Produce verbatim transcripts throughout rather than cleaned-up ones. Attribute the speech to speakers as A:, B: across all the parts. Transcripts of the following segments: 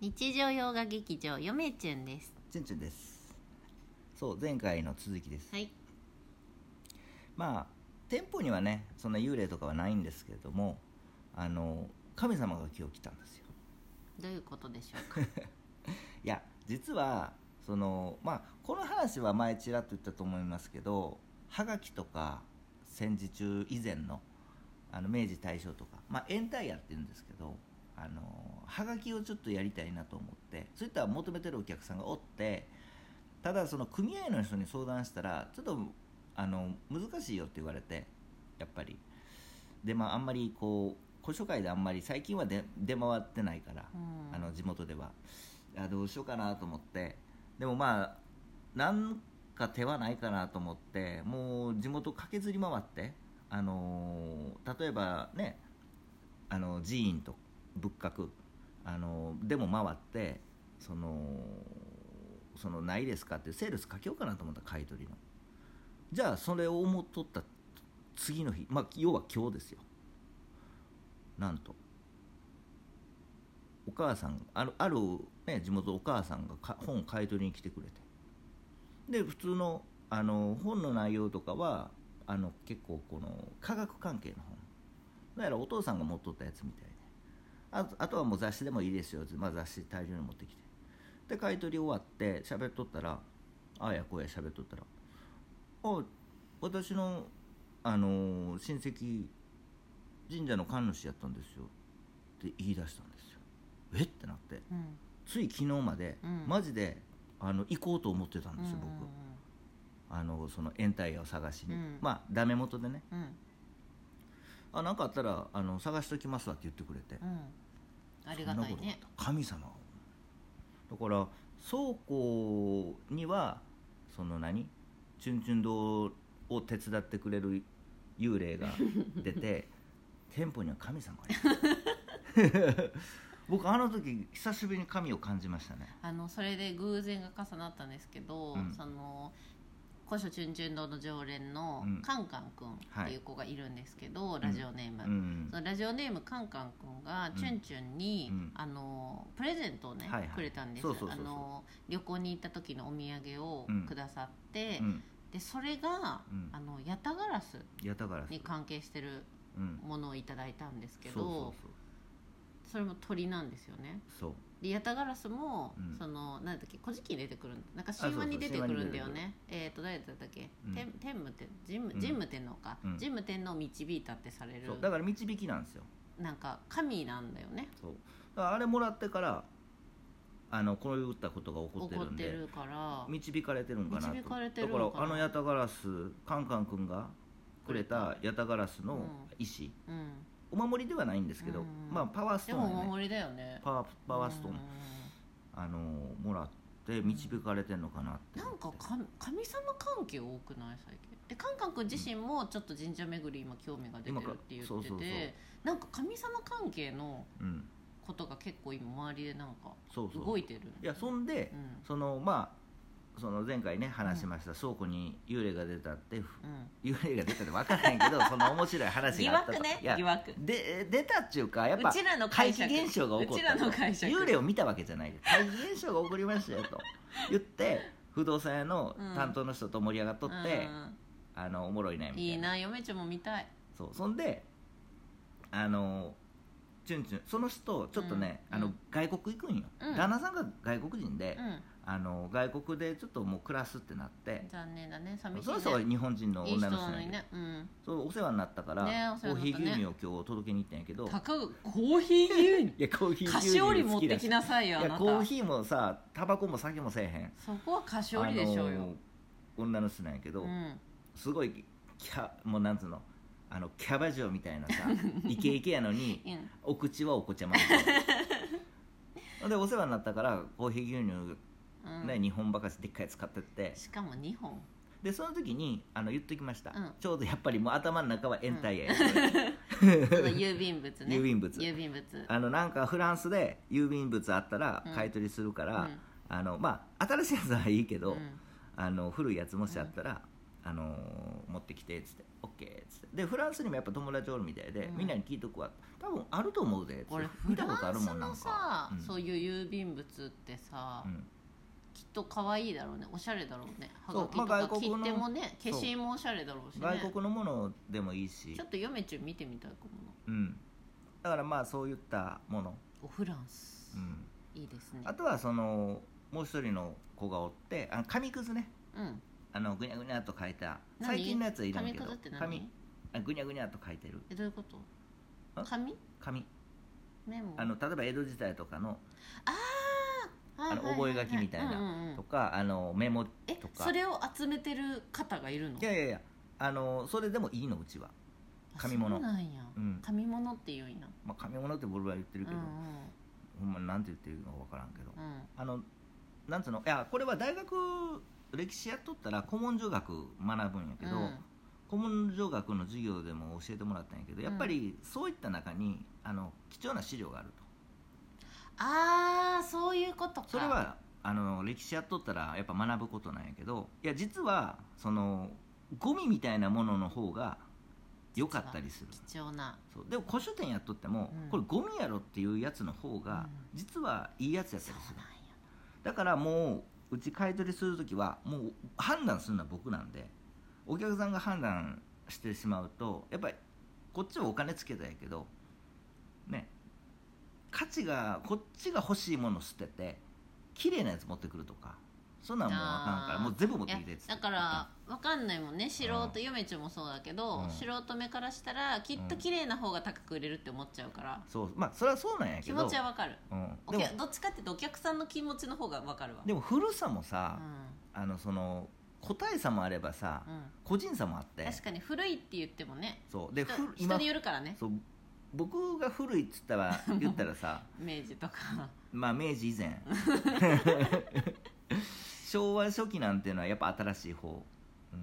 A: 日常洋画劇場よめちゅんです。
B: ちゅんちゅんです。そう前回の続きです。
A: はい。
B: まあ店舗にはねそんな幽霊とかはないんですけれども、あの神様が今日来たんですよ。
A: どういうことでしょうか。
B: いや実はそのまあこの話は前ちらっと言ったと思いますけど、はがきとか戦時中以前のあの明治大正とか、まあエンタイヤって言うんですけど、あのはがきをちょっとやりたいなと思って、そういった求めてるお客さんがおって、ただその組合の人に相談したらちょっとあの難しいよって言われて、やっぱりでまああんまりこう古書会であんまり最近は出出回ってないから、うん、あの地元ではいやどうしようかなと思って、でもまあなんか手はないかなと思って、もう地元駆けずり回って、あの例えばねあの寺院と仏閣あのでも回って、そのそのないですかってセールスかけようかなと思った、買い取りの。じゃあそれを思っとった次の日、まあ要は今日ですよ。なんとお母さんあるある、ね、地元お母さんがか本を買い取りに来てくれて、で普通のあの本の内容とかはあの結構この科学関係の本だからお父さんが持っとったやつみたいで、あ と, あとはもう雑誌でもいいですよって、まあ、雑誌大量に持ってきて、で買い取り終わって喋っとったら、ああやこうや喋っとったら、あ私の、あのー、親戚神社の神主やったんですよって言い出したんですよ。えってなって、うん、つい昨日まで、うん、マジであの行こうと思ってたんですよ、うん、僕あのそのエンタイヤを探しに、うん、まあダメ元でね、うん、あなんかあったらあの探しときますわって言ってくれて、うん、
A: ありがたいね。
B: 神様だから倉庫にはその何チュンチュン堂を手伝ってくれる幽霊が出て店舗には神様がいる僕あの時久しぶりに神を感じましたね。
A: あのそれで偶然が重なったんですけど、うん、その古書チュンチュン堂の常連のカンカンくんっていう子がいるんですけど、はい、ラジオネーム、うん、そのラジオネームカンカンくんがチュンチュンに、うん、あのプレゼントをね、はいはい、くれたんです。旅行に行った時のお土産をくださって、うん、でそれが、うん、あのヤタガラスに関係してるものをいただいたんですけど、そうそうそう、それも鳥なんですよね。そうでヤタガラスも、うん、そのなんだっけ古事記に出てくるなんか神話に出てくるんだよね。えっ、ー、と誰だったっけ、うん、天天武天神武、神武天皇か、うん、神武天皇を導いたってされる。
B: そうだから導きなんですよ。
A: なんか神なんだよね。
B: そうだからあれもらってからあのこういったことが起こってるんで、
A: 起こってるから
B: 導かれてるんかなと。
A: 導かれてるのかな。
B: だからあのヤタガラスカンカン君がくれたヤタガラスの石、うんうんお守りではないんですけど、まあ、パワーストーン、ね、
A: でもお守りだよね。
B: パワー、パワーストーン、あのもらって導かれてんのかなって。
A: なんか神様関係多くない最近で。カンカン君自身もちょっと神社巡り今興味が出てるって言ってて、そうそうそう、なんか神様関係のことが結構今周りでなんか動いてる。そうそう、
B: いやそんで、うん、そのまあその前回ね話しました、うん、倉庫に幽霊が出たって、うん、幽霊が出たって分からへんけどその面白い話があったと。
A: 疑惑ね、疑惑
B: で出たっていうかやっぱ怪奇現象が起こった。幽霊を見たわけじゃないで怪奇現象が起こりましたよと言って不動産屋の担当の人と盛り上がっとって、うん、あのおもろいねみたいな。
A: いいな、嫁ちゃんも見たい。
B: そうそんであのチュンチュンその人ちょっとね、うん、あの外国行くんよ、うん、旦那さんが外国人で、うんあの外国でちょっともう暮らすってなって、
A: 残念だね、寂しいね。
B: その人は日本人の女の人なんやけど、いい人なのにね、うん、そうお世話になったから、ね、コーヒー牛乳を今日届けに行ったんやけど、
A: 高くコーヒー牛乳いやコーヒー牛乳菓子折り持ってきなさいよ。
B: いやコーヒーもさタバコも酒もせえへん。
A: そこは菓子折りでしょうよ。
B: 女の人なんやけど、うん、すごいキャもうなんつうのあのキャバ嬢みたいなさイケイケやのに、うん、お口はお子ちゃまでお世話になったからコーヒー牛乳うんね、にほんばかしでっかい使ってって、
A: しかもにほん
B: でその時にあの言ってきました、うん、ちょうどやっぱりもう頭の中はエンタイヤや、
A: うん、郵便物ね
B: 郵便物
A: 郵便物
B: あのなんかフランスで郵便物あったら買い取りするから、うん、あのまあ新しいやつはいいけど、うん、あの古いやつもしあったら、 あのー、持ってきてっつって OK っつってでフランスにもやっぱ友達おるみたいで、うん、みんなに聞いとくわ多分あると思うで
A: 俺
B: 見たことあるもんなんか
A: フランスのさ、うん、そういう郵便物ってさ、うん、きっと可愛いだろうねおしゃれだろうねはがきとか切手もね消しもおしゃれだろうしね
B: 外国のものでもいいし
A: ちょっと嫁ちゅん見てみたいかも
B: なうんだからまあそういったもの
A: おフランス、うん、いいですね
B: あとはそのもう一人の子がおってあの紙くずねうんあのぐにゃぐにゃっと書いた最近のやつはいらんけど紙あぐにゃぐにゃっと書いてる
A: えどういうこと紙
B: 紙
A: メモ
B: あの例えば江戸時代とかの
A: あ
B: あの覚書きみたいなとかあのメモとか
A: えそれを集めてる方がいるの
B: いやいやいやあのそれでもいいのうちは紙物
A: そうなんや、うん、紙物って言うんや、
B: まあ、紙物って僕は言ってるけど、うんうん、ほんまなんて言ってるのか分からんけど、うん、あのなんつうのいやこれは大学歴史やっとったら古文書学学ぶんやけど、うん、古文書学の授業でも教えてもらったんやけどやっぱりそういった中にあの貴重な資料があると
A: ああそういうことか
B: それはあの歴史やっとったらやっぱ学ぶことなんやけどいや実はそのゴミみたいなものの方が良かったりする
A: 貴重な
B: そうでも古書店やっとっても、うん、これゴミやろっていうやつの方が、うん、実はいいやつやったりするだからもううち買い取りするときはもう判断するのは僕なんでお客さんが判断してしまうとやっぱりこっちはお金つけたんやけどね価値がこっちが欲しいもの捨てて綺麗なやつ持ってくるとかそんなんもうあかんからもう全部持ってきてっつって
A: だから分かんないもんね素人、うん、嫁ちゃんもそうだけど、うん、素人目からしたらきっと綺麗な方が高く売れるって思っちゃうから、
B: うん、そうまあそれはそうなんやけど
A: 気持ちは分かる、うん、お客どっちかっていうとお客さんの気持ちの方が分かるわ
B: でも古さもさ、うん、あのその個体差もあればさ、うん、個人差もあって
A: 確かに古いって言ってもね
B: そうで
A: 人, 人によるからね
B: そう僕が古いっつったら言ったらさ
A: 明治とか
B: まあ明治以前昭和初期なんていうのはやっぱ新しい方、うん、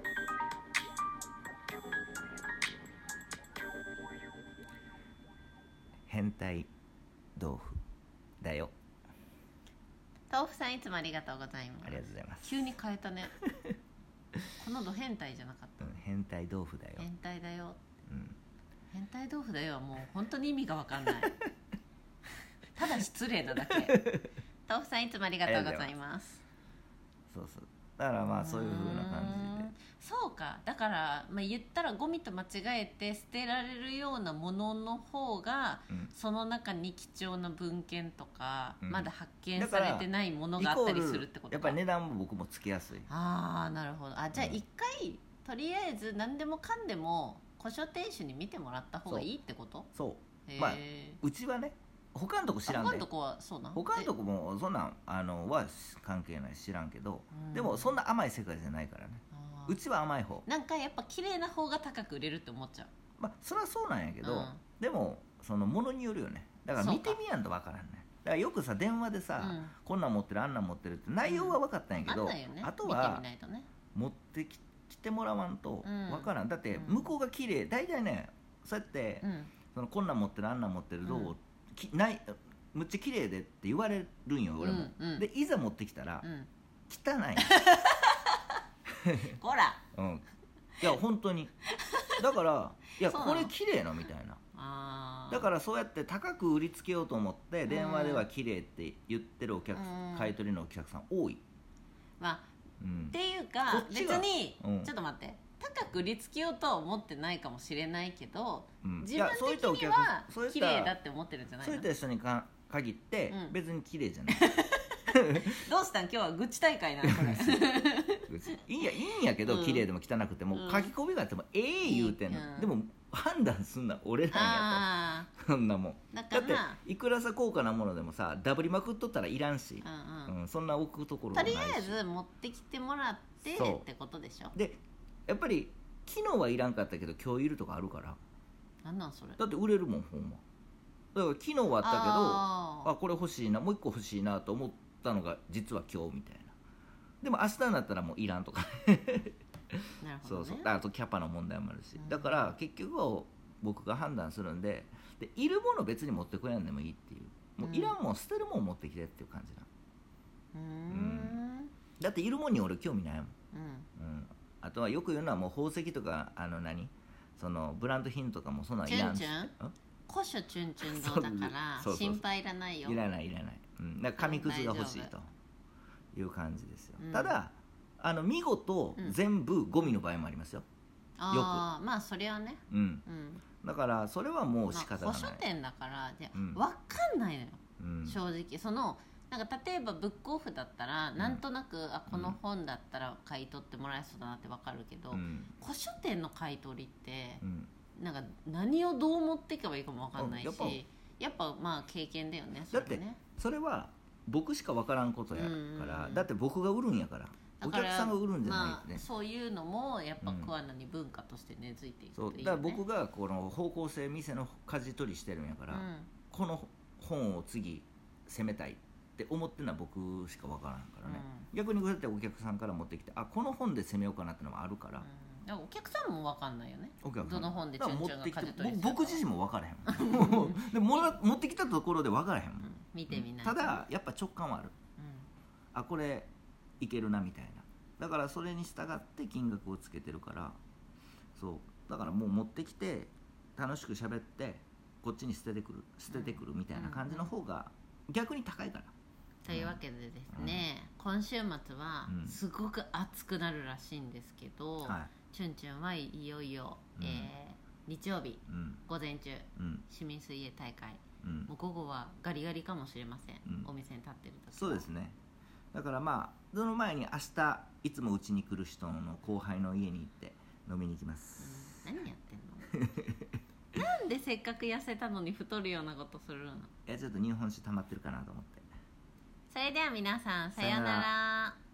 B: 変態豆腐だよ
A: 豆腐さんいつもありがとうございます
B: ありがとうございます
A: 急に変えたねこの度変態じゃなかった、
B: うん、変態豆腐だよ
A: 変態だよ、うん、変態豆腐だよはもう本当に意味が分かんないただ失礼なだけ豆腐さんいつもありがとうございます
B: そうそうだからまあそういう風な感じで
A: そうかだから、まあ、言ったらゴミと間違えて捨てられるようなものの方が、うん、その中に貴重な文献とか、うん、まだ発見されてないものがあったりするってことか
B: やっぱり値段も僕もつけやすい
A: ああなるほどあじゃあ一回、うん、とりあえず何でもかんでも古書店主に見てもらった方がいいってこと
B: そうまあうちはね他のとこ知らんで
A: 他のとこはそうなん
B: 他のとこもそんなんあのは関係ない知らんけど、うん、でもそんな甘い世界じゃないからねうちは甘い方
A: なんかやっぱ綺麗な方が高く売れるって思っちゃう
B: まあそれはそうなんやけど、うん、でもそのものによるよねだから見てみやんと分からんねだからよくさ電話でさ、うん、こんなん持ってるあんなん持ってるって内容は分かったんやけど、うんね、あとは見てみないとね持ってきてもらわんと分からん、だって向こうが綺麗大体ねそうやって、そのこんなん持ってるあんなん持ってるどう、きないむっちゃ綺麗でって言われるんよ俺も、うんうん、でいざ持ってきたら、うん、汚い
A: ほら、
B: うん、いや本当にだからいやこれ綺麗なみたいなあだからそうやって高く売りつけようと思って電話では綺麗って言ってるお客、うん、買い取りのお客さん多い、
A: まあうん、っていうか別に、うん、ちょっと待って高く売りつけようとは思ってないかもしれないけど、うん、自分的には綺麗だって思ってるんじゃないの
B: そういった人にか限って、うん、別に綺麗じゃない
A: どうしたん今日は愚痴大会なのこれ
B: いいんやいいんやけど、うん、綺麗でも汚くても、うん、書き込みがあってもええ言うてんの、うん、でも判断すんな俺なんやとそんなもんだっていくらさ高価なものでもさダブりまくっとったらいらんし、うんうんうん、そんな置くところ
A: もないしとりあえず持ってきてもらってってことでしょ
B: でやっぱり昨日はいらんかったけど今日いるとかあるから
A: なんなんそれ
B: だって売れるもんほんまだから昨日はあったけど あ, あこれ欲しいなもう一個欲しいなと思ったのが実は今日みたいなでも明日になったらもういらんとか
A: なるほど、ね、
B: そうそうあとキャパの問題もあるし、うん、だから結局は僕が判断するんででいるもの別に持ってこやんでもいいっていうもういらんもん捨てるもん持ってきてっていう感じな、うんうん、だっているもんに俺興味ないもん、うんうん、 あとはよく言うのはもう宝石とかあの何そのブランド品とかもそんなんいらんし、
A: チュンチュン古書チュンチュン堂だから心配いらないよ。
B: いらないいらない、うん、だから紙くずが欲しいという感じですよ、うん、ただあの見事全部ゴミの場合もありますよ、
A: うん、ああまあそれはね、
B: うん、うん、だからそれはもう仕方がない、まあ、
A: 古書店だからで、うん、分かんないのよ、うん、正直そのなんか例えばブックオフだったら、うん、なんとなくあこの本だったら買い取ってもらえそうだなって分かるけど、うん、古書店の買い取りって、うん、なんか何をどう持っていけばいいかも分かんないし、やっぱ、やっぱまあ経験だよね。
B: それねだってそれは僕しか分からんことやから、うんうん、だって僕が売るんやからお客さんが売るんじゃないですね、まあ、
A: そういうのもやっぱ桑名に文化として根付いていくといいよね、
B: そうだから僕がこの方向性店の舵取りしてるんやから、うん、この本を次攻めたいって思ってるのは僕しか分からんからね、うん、逆にこうやってお客さんから持ってきてあこの本で攻めようかなってのもあるから、
A: うん、お客さんも分かんないよね。
B: お客さん
A: どの本でチュンチュンが舵取りしてるか
B: 僕自身も分からへんもんでも持ってきたところで分からへんもん、うん、
A: 見てみない
B: と。ただやっぱ直感はある、うん、あこれいけるなみたいな。だからそれに従って金額をつけてるから、そうだからもう持ってきて楽しく喋ってこっちに捨ててくる捨ててくるみたいな感じの方が逆に高いから、
A: というわけでですね、うん、今週末はすごく暑くなるらしいんですけど、うんはい、チュンチュンはいよいよ、うんえー、日曜日、うん、午前中、うん、市民水泳大会、うん、もう午後はガリガリかもしれません、うん、お店に立ってる時は。
B: そうですね。だからまあその前に明日いつもうちに来る人の後輩の家に行って飲みに行きます、
A: うん、何やってんのなんでせっかく痩せたのに太るようなことするの。
B: いやちょっと日本酒溜まってるかなと思って。
A: それでは皆さんさようなら。